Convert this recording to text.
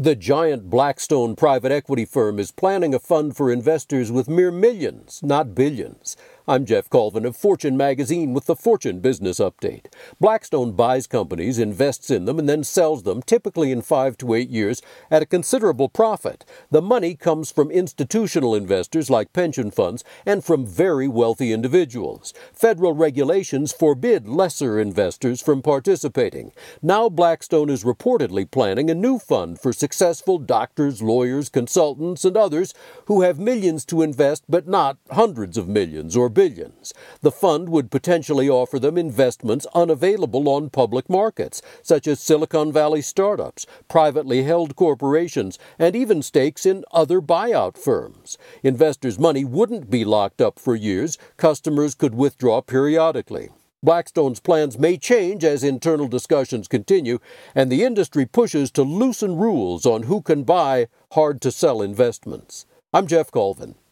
The giant Blackstone private equity firm is planning a fund for investors with mere millions, not billions. I'm Jeff Colvin of Fortune magazine with the Fortune Business Update. Blackstone buys companies, invests in them, and then sells them, typically in 5 to 8 years, at a considerable profit. The money comes from institutional investors like pension funds and from very wealthy individuals. Federal regulations forbid lesser investors from participating. Now Blackstone is reportedly planning a new fund for successful doctors, lawyers, consultants, and others who have millions to invest but not hundreds of millions or billions. The fund would potentially offer them investments unavailable on public markets, such as Silicon Valley startups, privately held corporations, and even stakes in other buyout firms. Investors' money wouldn't be locked up for years. Customers could withdraw periodically. Blackstone's plans may change as internal discussions continue, and the industry pushes to loosen rules on who can buy hard-to-sell investments. I'm Jeff Colvin.